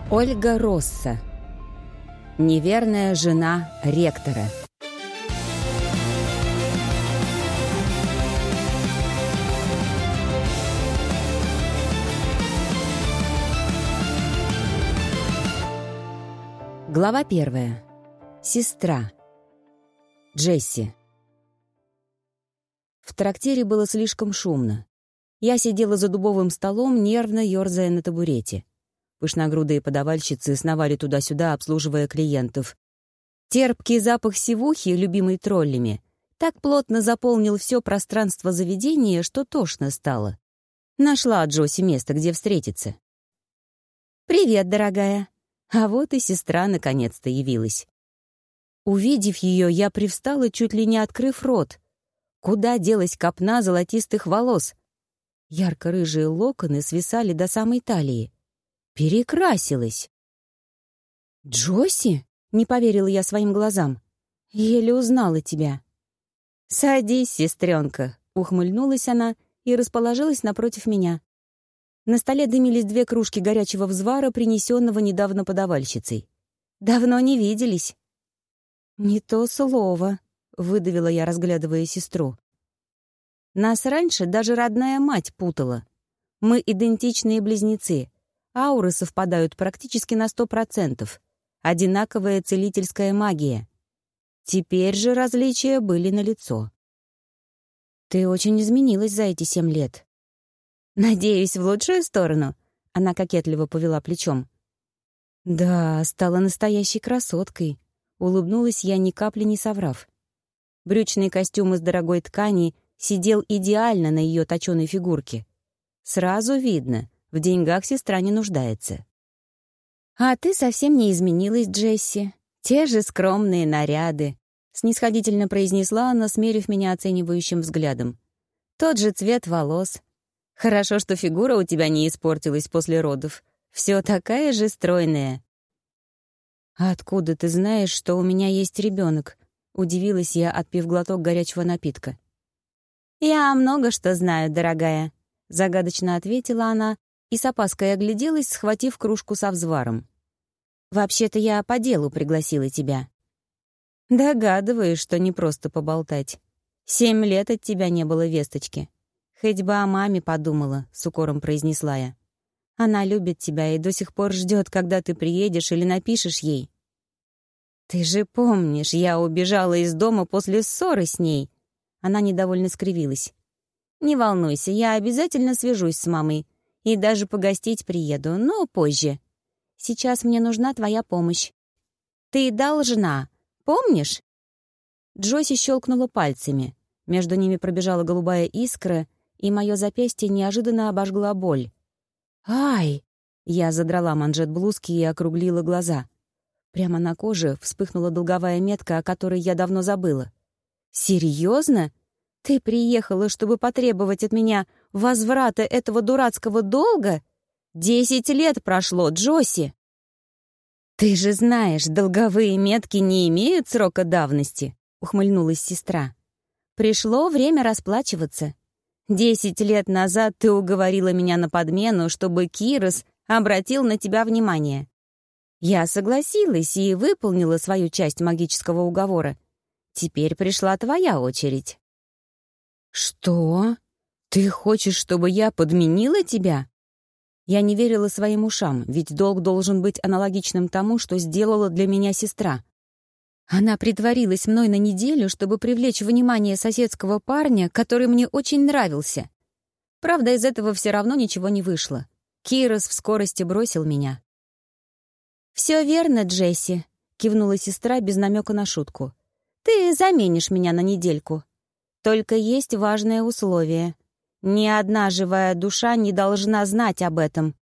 Ольга Росса. Неверная жена ректора. Глава 1. Сестра. Джесси. В трактире было слишком шумно. Я сидела за дубовым столом, нервно ёрзая на табурете. Пышногрудые подавальщицы сновали туда-сюда, обслуживая клиентов. Терпкий запах сивухи, любимый троллями, так плотно заполнил все пространство заведения, что тошно стало. Нашла Джоси место, где встретиться. «Привет, дорогая!» А вот и сестра наконец-то явилась. Увидев ее, я привстала, чуть ли не открыв рот. Куда делась копна золотистых волос? Ярко-рыжие локоны свисали до самой талии. Перекрасилась. «Джоси?» — не поверила я своим глазам. «Еле узнала тебя». «Садись, сестренка», — ухмыльнулась она и расположилась напротив меня. На столе дымились 2 кружки горячего взвара, принесенного недавно подавальщицей. «Давно не виделись». «Не то слово», — выдавила я, разглядывая сестру. «Нас раньше даже родная мать путала. Мы идентичные близнецы. Ауры совпадают практически на 100%. Одинаковая целительская магия. Теперь же различия были налицо». «Ты очень изменилась за эти 7 лет». «Надеюсь, в лучшую сторону?» — она кокетливо повела плечом. «Да, стала настоящей красоткой», — улыбнулась я, ни капли не соврав. Брючный костюм из дорогой ткани сидел идеально на ее точеной фигурке. Сразу видно, в деньгах сестра не нуждается. «А ты совсем не изменилась, Джесси. Те же скромные наряды», — снисходительно произнесла она, смерив меня оценивающим взглядом. «Тот же цвет волос. Хорошо, что фигура у тебя не испортилась после родов. Все такая же стройная». «А откуда ты знаешь, что у меня есть ребенок?» — удивилась я, отпив глоток горячего напитка. «Я много что знаю, дорогая», — загадочно ответила она и с опаской огляделась, схватив кружку со взваром. «Вообще-то я по делу пригласила тебя». «Догадываюсь, что не просто поболтать. 7 лет от тебя не было весточки. Хоть бы о маме подумала», — с укором произнесла я. «Она любит тебя и до сих пор ждет, когда ты приедешь или напишешь ей». «Ты же помнишь, я убежала из дома после ссоры с ней». Она недовольно скривилась. «Не волнуйся, я обязательно свяжусь с мамой и даже погостить приеду, но позже. Сейчас мне нужна твоя помощь. Ты должна, помнишь?» Джоси щелкнула пальцами. Между ними пробежала голубая искра, и мое запястье неожиданно обожгла боль. «Ай!» — я задрала манжет блузки и округлила глаза. Прямо на коже вспыхнула долговая метка, о которой я давно забыла. «Серьезно? Ты приехала, чтобы потребовать от меня возврата этого дурацкого долга? 10 лет прошло, Джоси!» «Ты же знаешь, долговые метки не имеют срока давности», — ухмыльнулась сестра. «Пришло время расплачиваться. 10 лет назад ты уговорила меня на подмену, чтобы Кирос обратил на тебя внимание. Я согласилась и выполнила свою часть магического уговора. Теперь пришла твоя очередь». «Что? Ты хочешь, чтобы я подменила тебя?» Я не верила своим ушам, ведь долг должен быть аналогичным тому, что сделала для меня сестра. Она притворилась мной на неделю, чтобы привлечь внимание соседского парня, который мне очень нравился. Правда, из этого все равно ничего не вышло. Кирос в скорости бросил меня. «Все верно, Джесси», — кивнула сестра без намека на шутку. «Ты заменишь меня на недельку. Только есть важное условие. Ни одна живая душа не должна знать об этом».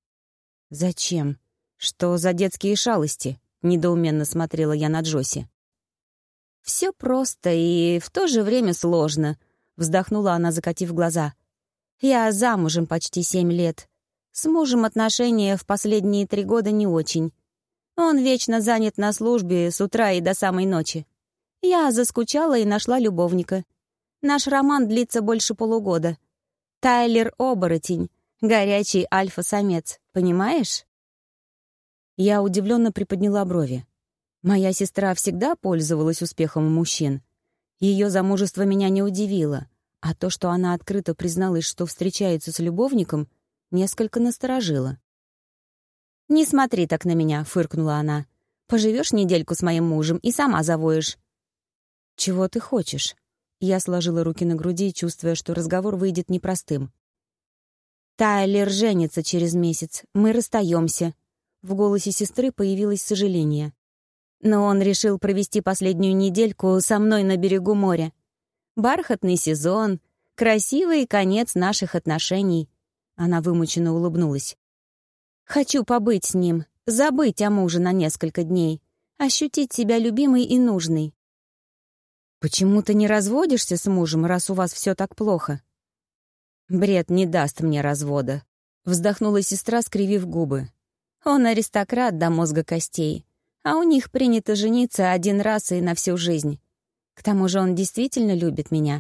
«Зачем? Что за детские шалости?» — недоуменно смотрела я на Джоси. «Все просто и в то же время сложно», — вздохнула она, закатив глаза. «Я замужем почти 7 лет. С мужем отношения в последние 3 года не очень. Он вечно занят на службе с утра и до самой ночи. Я заскучала и нашла любовника. Наш роман длится больше полугода. Тайлер — оборотень, горячий альфа-самец, понимаешь?» Я удивленно приподняла брови. Моя сестра всегда пользовалась успехом у мужчин. Ее замужество меня не удивило, а то, что она открыто призналась, что встречается с любовником, несколько насторожило. «Не смотри так на меня», — фыркнула она. «Поживешь недельку с моим мужем и сама завоешь». «Чего ты хочешь?» Я сложила руки на груди, чувствуя, что разговор выйдет непростым. «Тайлер женится через месяц. Мы расстаемся». В голосе сестры появилось сожаление. «Но он решил провести последнюю недельку со мной на берегу моря. Бархатный сезон, красивый конец наших отношений». Она вымученно улыбнулась. «Хочу побыть с ним, забыть о муже на несколько дней, ощутить себя любимой и нужной». «Почему ты не разводишься с мужем, раз у вас все так плохо?» «Бред не даст мне развода», — вздохнула сестра, скривив губы. «Он аристократ до мозга костей, а у них принято жениться один раз и на всю жизнь. К тому же он действительно любит меня».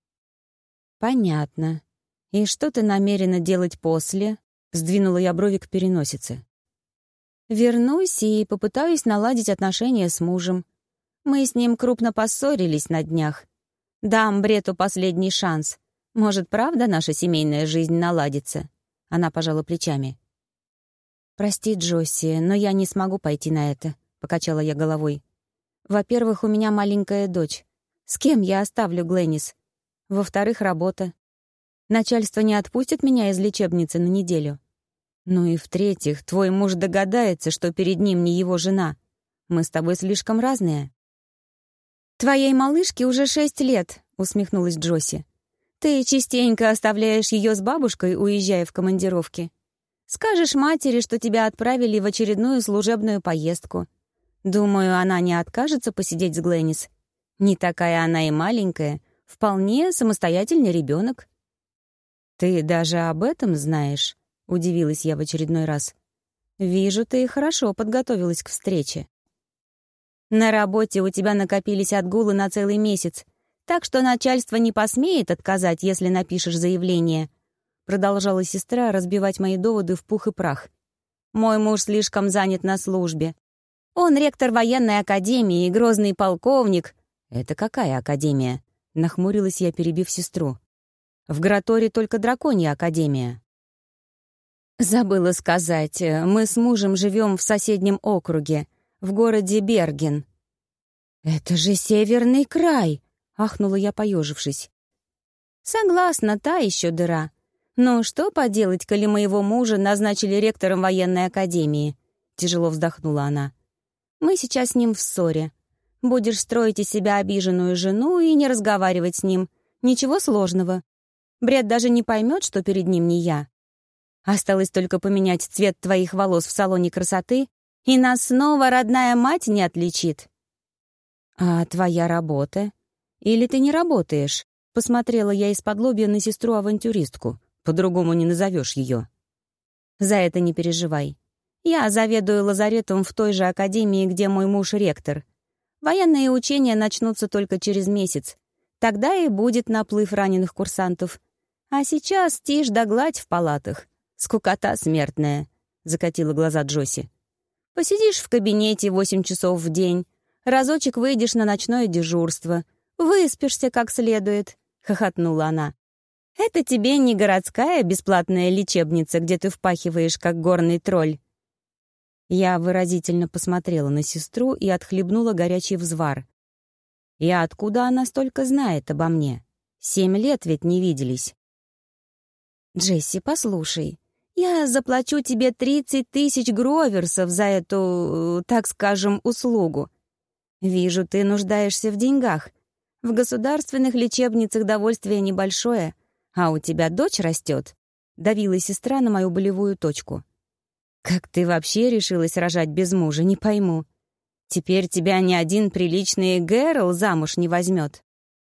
«Понятно. И что ты намерена делать после?» — сдвинула я брови к переносице. «Вернусь и попытаюсь наладить отношения с мужем. Мы с ним крупно поссорились на днях. Дам Брету последний шанс. Может, правда наша семейная жизнь наладится?» Она пожала плечами. «Прости, Джосси, но я не смогу пойти на это», — покачала я головой. «Во-первых, у меня маленькая дочь. С кем я оставлю Гленнис? Во-вторых, работа. Начальство не отпустит меня из лечебницы на неделю. Ну и в-третьих, твой муж догадается, что перед ним не его жена. Мы с тобой слишком разные». «Твоей малышке уже 6 лет», — усмехнулась Джосси. «Ты частенько оставляешь ее с бабушкой, уезжая в командировки. Скажешь матери, что тебя отправили в очередную служебную поездку. Думаю, она не откажется посидеть с Гленнис. Не такая она и маленькая, вполне самостоятельный ребенок». «Ты даже об этом знаешь?» — удивилась я в очередной раз. «Вижу, ты хорошо подготовилась к встрече». «На работе у тебя накопились отгулы на целый месяц, так что начальство не посмеет отказать, если напишешь заявление», продолжала сестра разбивать мои доводы в пух и прах. «Мой муж слишком занят на службе. Он ректор военной академии и грозный полковник». «Это какая академия?» — нахмурилась я, перебив сестру. «В Граторе только драконья академия». «Забыла сказать, мы с мужем живем в соседнем округе, в городе Берген». «Это же северный край!» — ахнула я, поежившись. «Согласна, та еще дыра. Но что поделать, коли моего мужа назначили ректором военной академии?» — тяжело вздохнула она. «Мы сейчас с ним в ссоре. Будешь строить из себя обиженную жену и не разговаривать с ним. Ничего сложного. Бред даже не поймет, что перед ним не я. Осталось только поменять цвет твоих волос в салоне красоты, и нас снова родная мать не отличит». «А твоя работа? Или ты не работаешь?» Посмотрела я из-под-лобья на сестру-авантюристку. По-другому не назовешь ее. «За это не переживай. Я заведую лазаретом в той же академии, где мой муж ректор. Военные учения начнутся только через месяц. Тогда и будет наплыв раненых курсантов. А сейчас тишь да гладь в палатах. Скукота смертная», — закатила глаза Джосси. «Посидишь в кабинете 8 часов в день, разочек выйдешь на ночное дежурство, выспишься как следует», — хохотнула она. «Это тебе не городская бесплатная лечебница, где ты впахиваешь, как горный тролль». Я выразительно посмотрела на сестру и отхлебнула горячий взвар. И откуда она столько знает обо мне? 7 лет ведь не виделись. «Джесси, послушай, я заплачу тебе 30 000 гроверсов за эту, так скажем, услугу. Вижу, ты нуждаешься в деньгах. В государственных лечебницах довольствие небольшое, а у тебя дочь растет», — давила сестра на мою болевую точку. «Как ты вообще решилась рожать без мужа, не пойму. Теперь тебя ни один приличный Гэрл замуж не возьмет».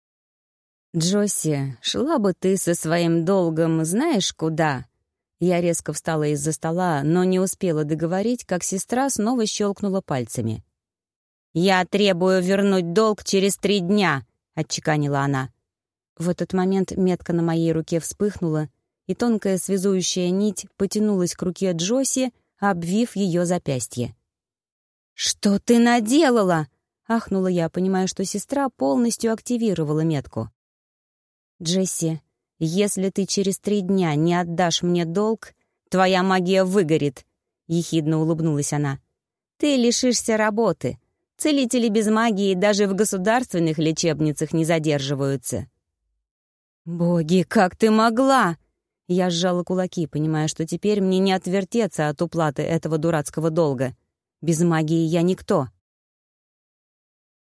«Джосси, шла бы ты со своим долгом знаешь куда?» Я резко встала из-за стола, но не успела договорить, как сестра снова щелкнула пальцами. «Я требую вернуть долг через 3 дня», — отчеканила она. В этот момент метка на моей руке вспыхнула, и тонкая связующая нить потянулась к руке Джосси, обвив ее запястье. «Что ты наделала?» — ахнула я, понимая, что сестра полностью активировала метку. «Джесси, если ты через 3 дня не отдашь мне долг, твоя магия выгорит», — ехидно улыбнулась она. «Ты лишишься работы. Целители без магии даже в государственных лечебницах не задерживаются». «Боги, как ты могла?» Я сжала кулаки, понимая, что теперь мне не отвертеться от уплаты этого дурацкого долга. Без магии я никто.